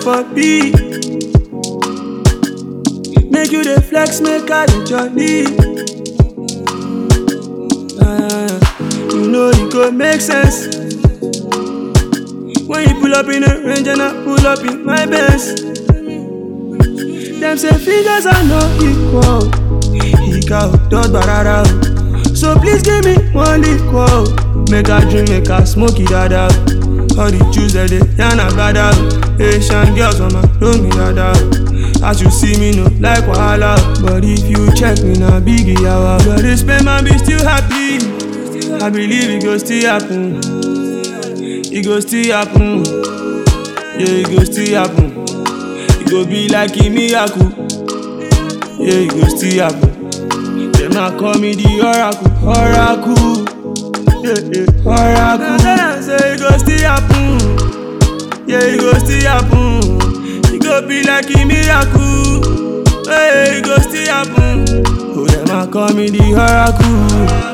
for me. Make you the flex, make I the jolly. You know it could make sense when you pull up in a range and I pull up in my Benz. Them say figures are not equal. Equal, dot barara. So please give me one equal. Make a drink, make a smoke it dada. All the juice that they yarn about out. Asian girls on my room, dada. As you see me, no like wahala. But if you check me, na biggie yawa. But this pay man be still happy. I believe it go still happen. It go still happen. Yeah, it go still happen. It go be like a miracle. Yeah, it go still happen. Them a call me the oracle, oracle. Yeah, oracle. I say it go still happen. Yeah, it go still happen. It go be like a miracle. Yeah, it go still happen. Oh, them a call me the oracle.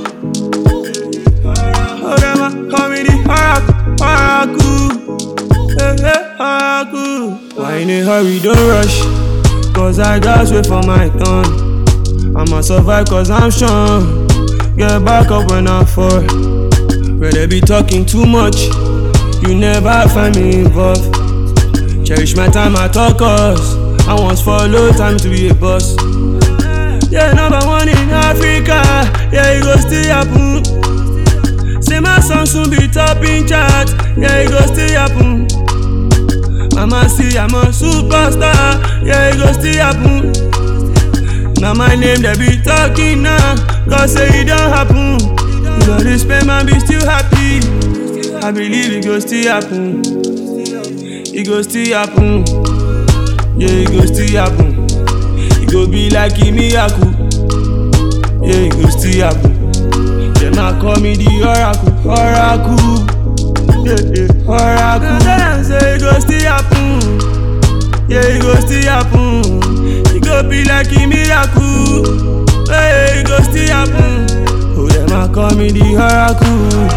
Oh, them a call me the oracle. Oracle. Why in a hurry, don't rush. Cause I got wait for my turn. I'ma survive cause I'm strong. Get back up when I fall. Rather be talking too much. You never find me involved. Cherish my time at all costs. I once follow time to be a boss. Yeah, number one in Africa. Yeah, it go still happen. Say my song soon be top in chart. Yeah, it go still happen. Mama see I'm a superstar. Yeah, it go still happen. Now my name they be talking now. God say it don't happen. You know this pain man be still happy. I believe it go still happen. It go still happen. Yeah, it go still happen. It go be like a miracle. Yeah, it go still happen. Them a call me the oracle, oracle. Yeah, oracle. I say it go still happen. Yeah, it go still happen. It go be like a miracle. Hey, it go still happen. Oh, them a call me the oracle.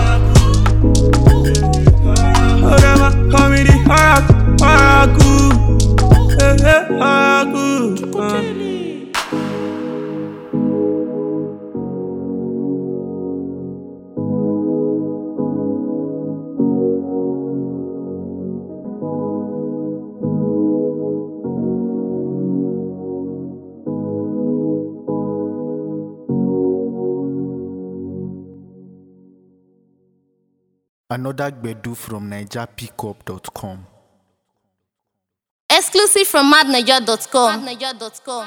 Oh, them a call me the oracle. Oracle. Another Gbedu from NigerPickup.com. Exclusive from madniger.com.